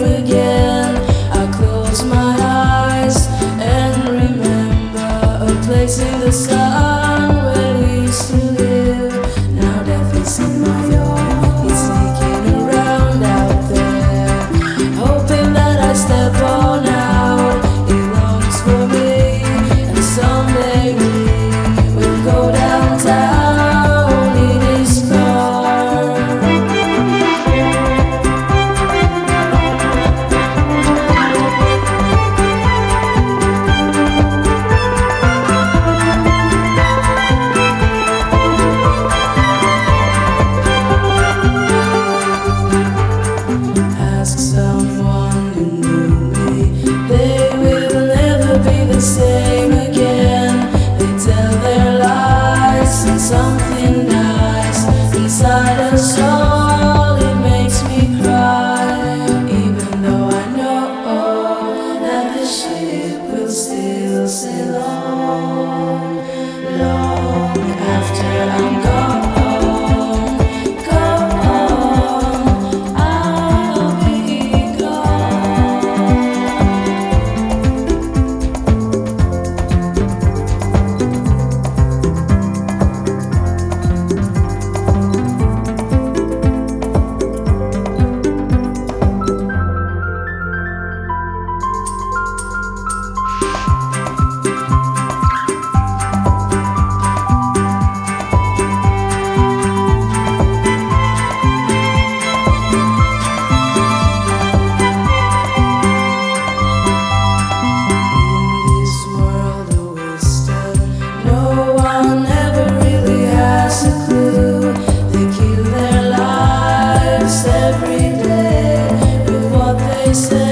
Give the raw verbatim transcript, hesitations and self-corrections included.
again. I close my eyes and remember a place in the sun where we used to live. Now death is in my yard, he's sneaking around out there, hoping that I step on out. He longs for me, and someday we will go downtown in his car. Ask someone who knew me, they will never be the same again. They tell their lies and something nice inside us all, it makes me cry. Even though I know that the ship will still sail on, long after I'm gone. Every day with what they say.